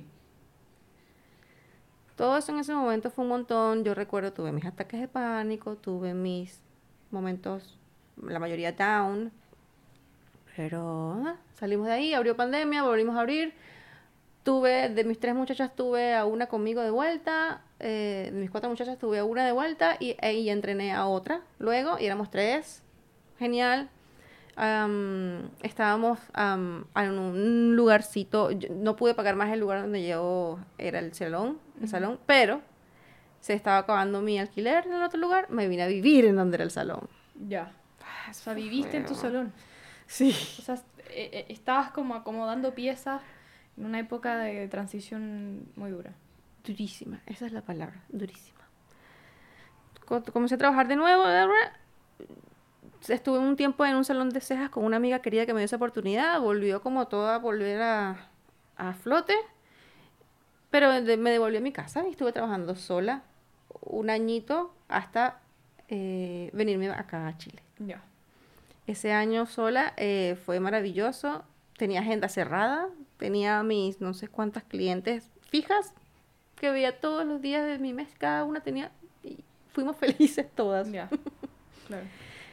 Todo eso en ese momento fue un montón. Yo recuerdo, tuve mis ataques de pánico, tuve mis momentos, la mayoría down, pero salimos de ahí, abrió pandemia, volvimos a abrir. Tuve, de mis 3 muchachas, tuve a una conmigo de vuelta, de mis 4 muchachas tuve a una de vuelta y entrené a otra luego, y éramos 3. Genial. Estábamos en un lugarcito, no pude pagar más el lugar donde yo era el salón, pero se estaba acabando mi alquiler en el otro lugar, me vine a vivir en donde era el salón. Ya. O Eso sea, fue viviste en tu feo. salón. Sí. O sea, estabas como acomodando piezas en una época de transición muy dura. Durísima, esa es la palabra, durísima. Comencé a trabajar de nuevo, estuve un tiempo en un salón de cejas con una amiga querida que me dio esa oportunidad, volvió como toda a volver a flote, pero me devolví a mi casa y estuve trabajando sola un añito hasta venirme acá a Chile. Ya. Ese año sola fue maravilloso, tenía agenda cerrada, tenía mis no sé cuántas clientes fijas que veía todos los días de mi mes, cada una tenía, y fuimos felices todas. Ya. Claro.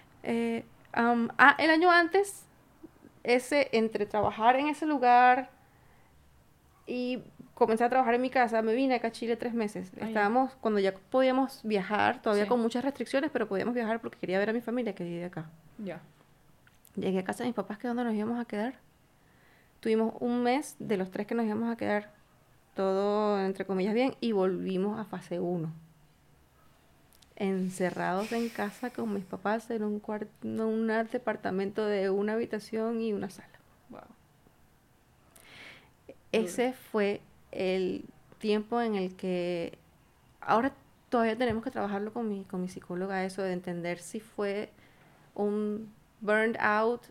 El año antes, entre trabajar en ese lugar y comencé a trabajar en mi casa, me vine acá a Chile 3 meses. Ah, ya. Estábamos, cuando ya podíamos viajar, todavía Sí. con muchas restricciones, pero podíamos viajar porque quería ver a mi familia que vive acá. Ya. Llegué a casa de mis papás, que es donde nos íbamos a quedar. Tuvimos un mes de los 3 que nos íbamos a quedar, todo entre comillas bien, y volvimos a fase 1. Encerrados en casa con mis papás en un departamento de una habitación y una sala. Wow. Ese fue el tiempo en el que ahora todavía tenemos que trabajarlo con mi psicóloga, eso de entender si fue un burned out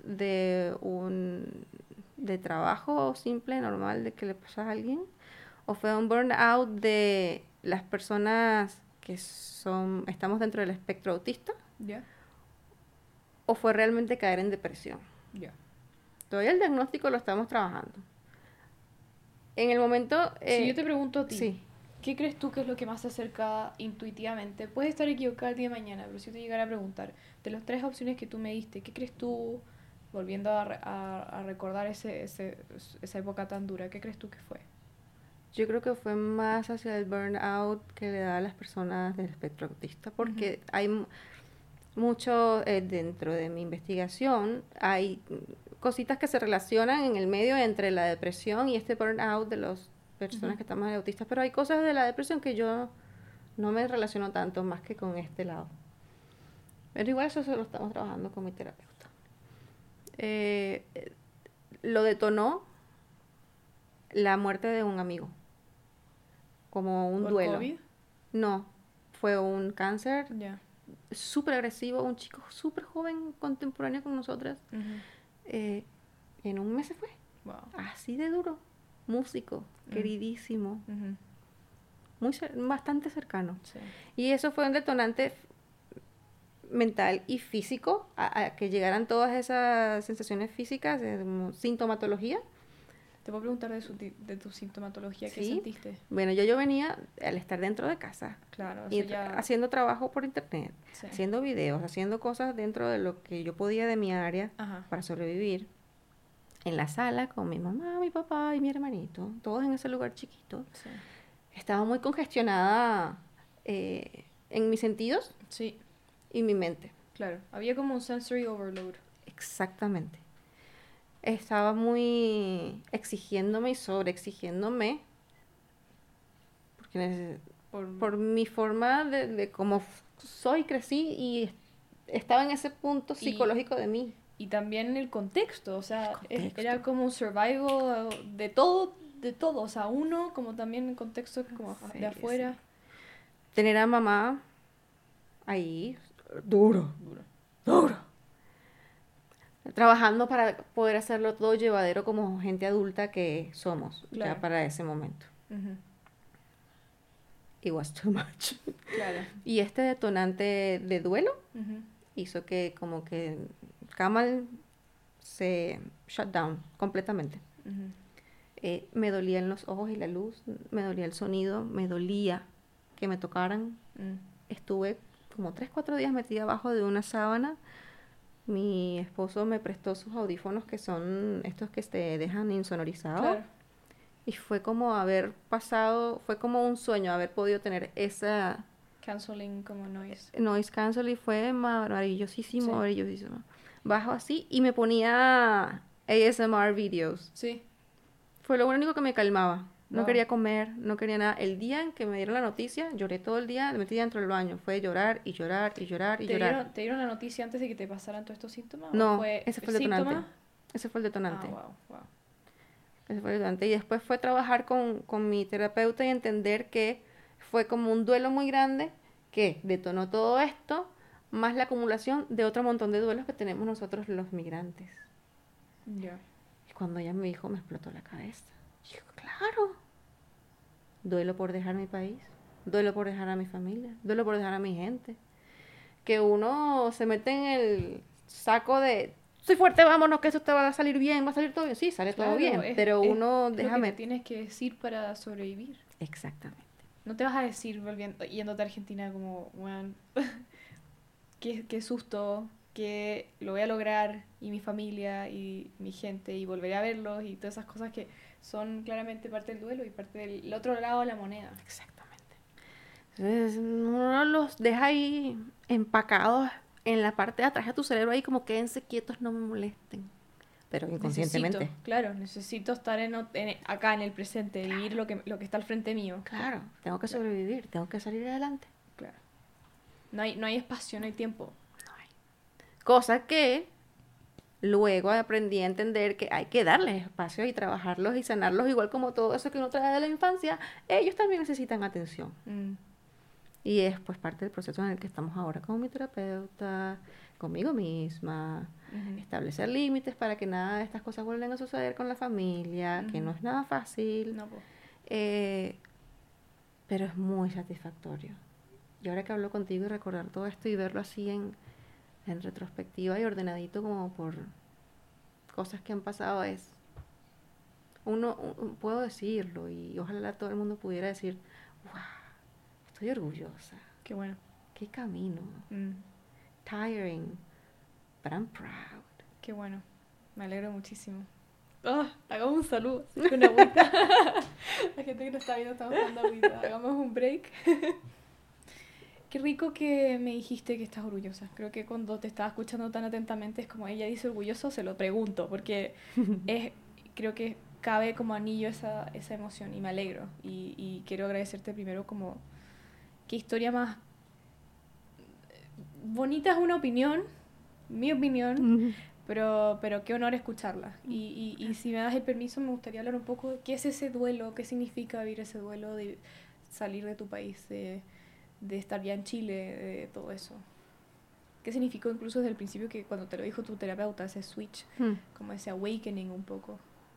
de trabajo simple, normal, de que le pasa a alguien, o fue un burn out de las personas que estamos dentro del espectro autista, Ya. o fue realmente caer en depresión. Ya. Todavía el diagnóstico lo estamos trabajando. En el momento... Si yo te pregunto a ti, sí. ¿qué crees tú que es lo que más se acerca intuitivamente? Puedes estar equivocada el día de mañana, pero si yo te llegara a preguntar, de las 3 opciones que tú me diste, ¿qué crees tú, volviendo a recordar esa época tan dura, qué crees tú que fue? Yo creo que fue más hacia el burnout que le da a las personas del espectro autista, porque hay mucho dentro de mi investigación, hay cositas que se relacionan en el medio entre la depresión y este burnout de las personas que estamos autistas, pero hay cosas de la depresión que yo no me relaciono tanto más que con este lado. Pero igual eso se lo estamos trabajando con mi terapeuta. Lo detonó la muerte de un amigo, como un ¿Por duelo. COVID? No, fue un cáncer Ya. súper agresivo, un chico súper joven, contemporáneo con nosotras. En un mes se fue, Wow. así de duro. Músico, queridísimo, bastante cercano. Sí. Y eso fue un detonante mental y físico, a que llegaran todas esas sensaciones físicas, como sintomatología. Te puedo preguntar de tu sintomatología, ¿qué Sí. sentiste? Bueno, yo venía al estar dentro de casa, Claro, y eso ya... haciendo trabajo por internet, Sí. haciendo videos, haciendo cosas dentro de lo que yo podía de mi área Ajá. para sobrevivir, en la sala con mi mamá, mi papá y mi hermanito, todos en ese lugar chiquito. Sí. Estaba muy congestionada en mis sentidos Sí, y mi mente. claro. Había como un sensory overload. Exactamente. Estaba muy exigiéndome y sobreexigiéndome por mi forma de cómo soy, crecí y estaba en ese punto psicológico de mí. Y también el contexto, o sea, El contexto. era como un survival de todo, o sea, uno como también el contexto como Sí, de afuera. sí. Tener a mamá ahí, duro. Trabajando para poder hacerlo todo llevadero como gente adulta que somos Claro. ya para ese momento. Ujú, It was too much. claro. Y este detonante de duelo Ujú, hizo que como que Kamal se shut down completamente. ujú, Me dolían los ojos y la luz, me dolía el sonido, me dolía que me tocaran. mm, Estuve como 3, 4 días metida abajo de una sábana. Mi esposo me prestó sus audífonos que son estos que te dejan insonorizado. claro. Y fue como haber pasado, fue como un sueño haber podido tener esa Canceling como noise. noise cancel y fue maravillosísimo, Sí. maravillosísimo. Bajo así y me ponía ASMR videos. Sí. Fue lo único que me calmaba. No Wow. quería comer, no quería nada. El día en que me dieron la noticia, lloré todo el día, me metí dentro del baño. Fue llorar y llorar y llorar y llorar. ¿Te dieron la noticia antes de que te pasaran todos estos síntomas? ¿O No, fue ese fue el detonante. síntoma? Ese fue el detonante. Ah, wow, wow. Ese fue el detonante. Y después fue trabajar con mi terapeuta y entender que fue como un duelo muy grande que detonó todo esto, más la acumulación de otro montón de duelos que tenemos nosotros los migrantes. Ya. Y cuando ella me dijo, me explotó la cabeza. Y yo, claro. Duelo por dejar mi país, duelo por dejar a mi familia, duelo por dejar a mi gente. Que uno se mete en el saco de, soy fuerte, vámonos, que eso te va a salir bien, va a salir todo bien. Sí, sale todo bien, pero uno, es lo que déjame. te tienes que decir para sobrevivir. Exactamente. No te vas a decir yéndote a Argentina como, bueno, qué susto, que lo voy a lograr, y mi familia, y mi gente, y volveré a verlos, y todas esas cosas que son claramente parte del duelo y parte del otro lado de la moneda. Exactamente. Entonces, uno los deja ahí empacados en la parte de atrás de tu cerebro, ahí como quédense quietos, no me molesten. Pero inconscientemente. Necesito estar acá en el presente, vivir lo que está al frente mío. Claro, tengo que sobrevivir, tengo que salir adelante. Claro. No hay espacio, no hay tiempo. No hay. Cosa que luego aprendí a entender que hay que darles espacio y trabajarlos y sanarlos, igual como todo eso que uno trae de la infancia, ellos también necesitan atención. Mm. Y es pues parte del proceso en el que estamos ahora con mi terapeuta, conmigo misma, Ujú. establecer límites para que nada de estas cosas vuelvan a suceder con la familia, que no es nada fácil, No, po. pero es muy satisfactorio. Y ahora que hablo contigo y recordar todo esto y verlo así en retrospectiva y ordenadito como por cosas que han pasado es puedo decirlo y ojalá todo el mundo pudiera decir, wow, estoy orgullosa, Qué bueno. qué camino, Mm. tiring, but I'm proud. Qué bueno. Me alegro muchísimo. Hagamos un saludo. Sí, con agüita. La gente que nos está viendo estamos dando agüita. Hagamos un break. Qué rico que me dijiste que estás orgullosa. Creo que cuando te estaba escuchando tan atentamente es como ella dice orgulloso, se lo pregunto, porque creo que cabe como anillo esa emoción y me alegro. Y quiero agradecerte primero como qué historia más bonita, es una opinión, mi opinión, pero qué honor escucharla. Y si me das el permiso, me gustaría hablar un poco de qué es ese duelo, qué significa vivir ese duelo de salir de tu país, de estar ya en Chile, de todo eso. ¿Qué significó incluso desde el principio que cuando te lo dijo tu terapeuta, ese switch, como ese awakening un poco?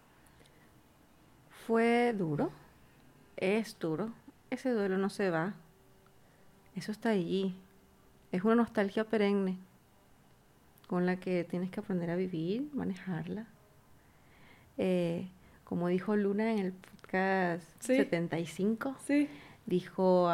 Fue duro, es duro, ese duelo no se va, eso está allí, es una nostalgia perenne con la que tienes que aprender a vivir, manejarla. Como dijo Luna en el podcast 75, Sí. dijo,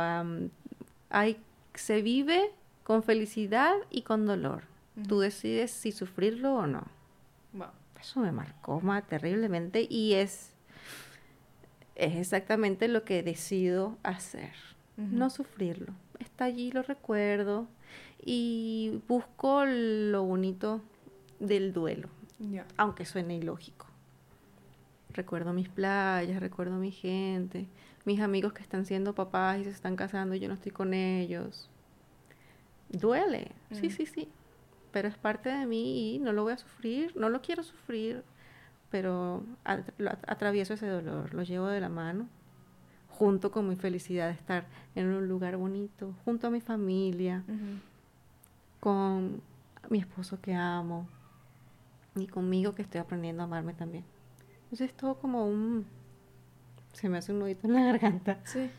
se vive con felicidad y con dolor. Tú decides si sufrirlo o no. Wow. Eso me marcó terriblemente y es exactamente lo que decido hacer. No sufrirlo. Está allí, lo recuerdo y busco lo bonito del duelo, Yeah. aunque suene ilógico. recuerdo mis playas, recuerdo mi gente, mis amigos que están siendo papás y se están casando y yo no estoy con ellos. Duele, sí, sí, sí, pero es parte de mí y no lo voy a sufrir, no lo quiero sufrir, pero atravieso ese dolor, lo llevo de la mano, junto con mi felicidad de estar en un lugar bonito, junto a mi familia, con mi esposo que amo y conmigo que estoy aprendiendo a amarme también. Entonces es todo como se me hace un nudito en la garganta. Sí.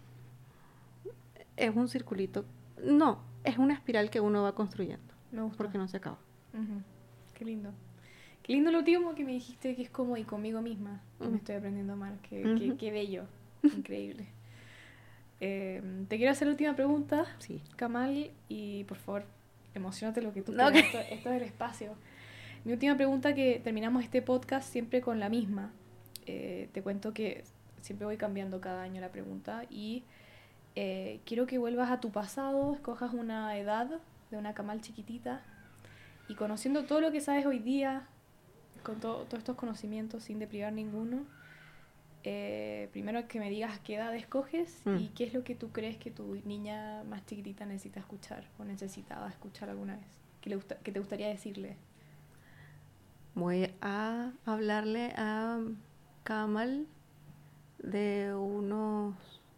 Es un circulito, no, es una espiral que uno va construyendo. Me gusta. Porque no se acaba. Qué lindo. Qué lindo lo último que me dijiste, que es como y conmigo misma, que me estoy aprendiendo a amar. Qué bello. Increíble. Te quiero hacer la última pregunta, Sí. Kamal, y por favor, emocionate lo que tú No, quieras. Esto es el espacio. Mi última pregunta, que terminamos este podcast siempre con la misma. Te cuento que siempre voy cambiando cada año la pregunta y quiero que vuelvas a tu pasado, escojas una edad de una Kamal chiquitita y conociendo todo lo que sabes hoy día, con todos estos conocimientos sin deprivar ninguno, primero que me digas qué edad escoges y qué es lo que tú crees que tu niña más chiquitita necesita escuchar o necesitaba escuchar alguna vez, que te gustaría decirle. Voy a hablarle a Kamal de unos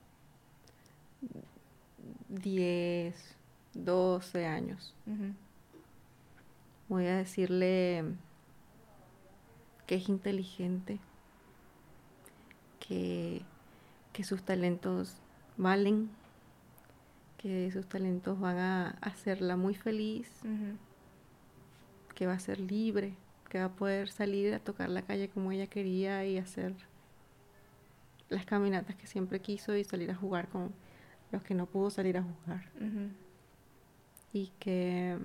10, 12 años. Voy a decirle que es inteligente, que sus talentos valen, que sus talentos van a hacerla muy feliz, que va a ser libre, que va a poder salir a tocar la calle como ella quería y hacer las caminatas que siempre quiso y salir a jugar con los que no pudo salir a jugar. Y que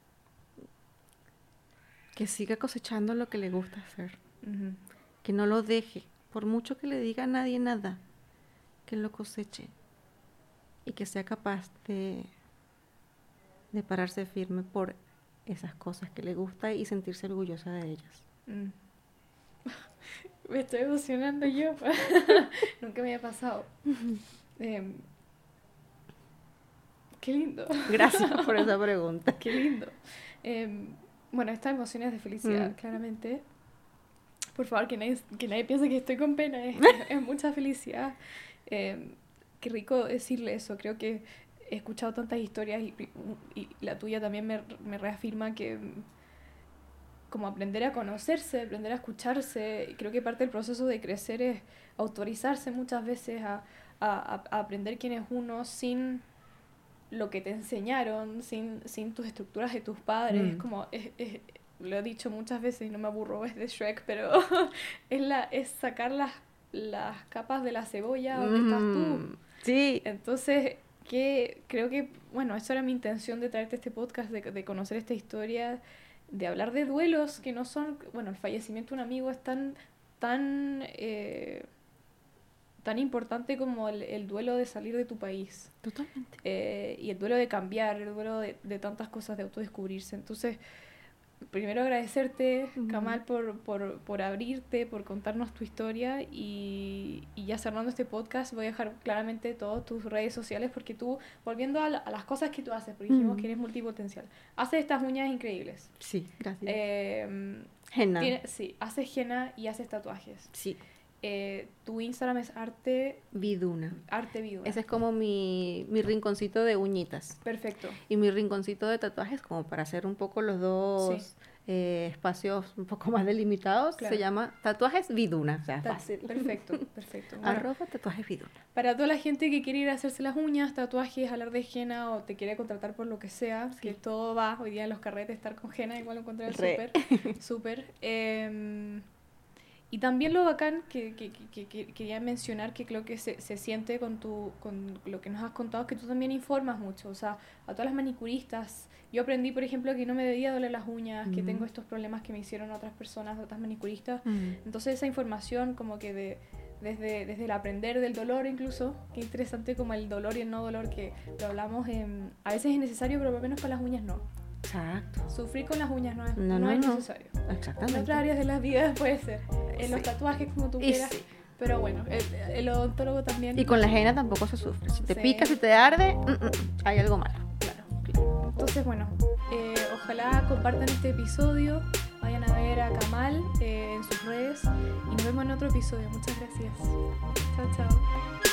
siga cosechando lo que le gusta hacer. Que no lo deje, por mucho que le diga a nadie nada, que lo coseche. Y que sea capaz de pararse firme por esas cosas que le gusta y sentirse orgullosa de ellas. Me estoy emocionando yo. Nunca me había pasado. Qué lindo. Gracias por esa pregunta. Qué lindo. Bueno, estas emociones de felicidad, claramente. Por favor, que nadie piense que estoy con pena. Es mucha felicidad. Qué rico decirle eso. Creo que he escuchado tantas historias y la tuya también me reafirma que como aprender a conocerse, aprender a escucharse. Y creo que parte del proceso de crecer es autorizarse muchas veces a aprender quién es uno sin lo que te enseñaron, sin tus estructuras de tus padres. Como lo he dicho muchas veces y no me aburro, es de Shrek, pero es sacar las capas de la cebolla donde estás tú. Sí. Entonces, creo que, bueno, esa era mi intención de traerte este podcast, de conocer esta historia, de hablar de duelos que no son, bueno, el fallecimiento de un amigo es tan importante como el duelo de salir de tu país. Totalmente. Y el duelo de cambiar, el duelo de tantas cosas, de autodescubrirse. Entonces, primero agradecerte, Kamal, por abrirte, por contarnos tu historia y ya cerrando este podcast voy a dejar claramente todas tus redes sociales porque tú, volviendo a las cosas que tú haces, porque dijimos que eres multipotencial, haces estas uñas increíbles. Sí, gracias. Henna. Sí, haces henna y haces tatuajes. Sí. Tu Instagram es Arte Viduna. Arte Viduna. Ese es como mi rinconcito de uñitas. Perfecto. Y mi rinconcito de tatuajes, como para hacer un poco los dos espacios un poco más delimitados, claro. Se llama Tatuajes Viduna. O sea, fácil. Perfecto. Bueno, @Tatuajes Viduna. Para toda la gente que quiere ir a hacerse las uñas, tatuajes, hablar de henna o te quiere contratar por lo que sea, que todo va hoy día en los carretes, estar con henna, igual lo encontré súper. Y también lo bacán que quería mencionar, que creo que se siente con lo que nos has contado, que tú también informas mucho. O sea, a todas las manicuristas, yo aprendí, por ejemplo, que no me debía doler las uñas, que tengo estos problemas que me hicieron otras personas, otras manicuristas. Entonces esa información como que desde el aprender del dolor incluso, qué interesante como el dolor y el no dolor, que lo hablamos, a veces es necesario, pero por lo menos para las uñas no. Exacto. Sufrir con las uñas no es, No, no no, es no. necesario. Exactamente. En otras áreas de la vida puede ser. En los Sí. tatuajes, como tú Y quieras. sí. Pero bueno, el odontólogo también. Y con la henna tampoco se sufre. Si te Sí. pica, si te arde, hay algo malo. Claro. Entonces, bueno, ojalá compartan este episodio. Vayan a ver a Kamal en sus redes. Y nos vemos en otro episodio. Muchas gracias. Chao, chao.